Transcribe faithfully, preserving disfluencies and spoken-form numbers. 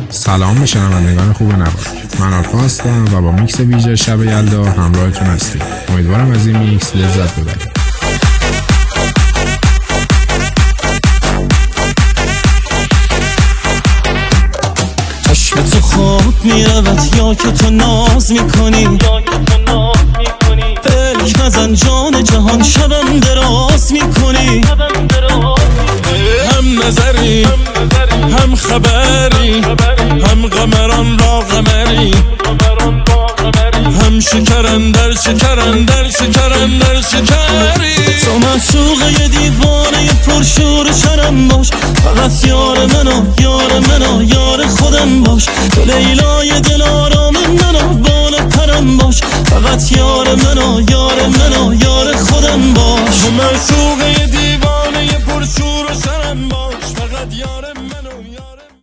سلام به شنوندگان خوب نوار، من آلفا هستم و با میکس ویژه شب یلدا همراهتون هستیم. امیدوارم از این میکس لذت ببرید. چشم تو خواب میرود یا که تو ناز میکنی، فکر نزن جان جهان شبم دراز میکنی. هم نظری هم خبری، هم قمران را قمری، هم شکرن در شکرن در شکرن در شکری. تو معشوقه دیوانه پرشور شرم باش، فقط یار منو یار من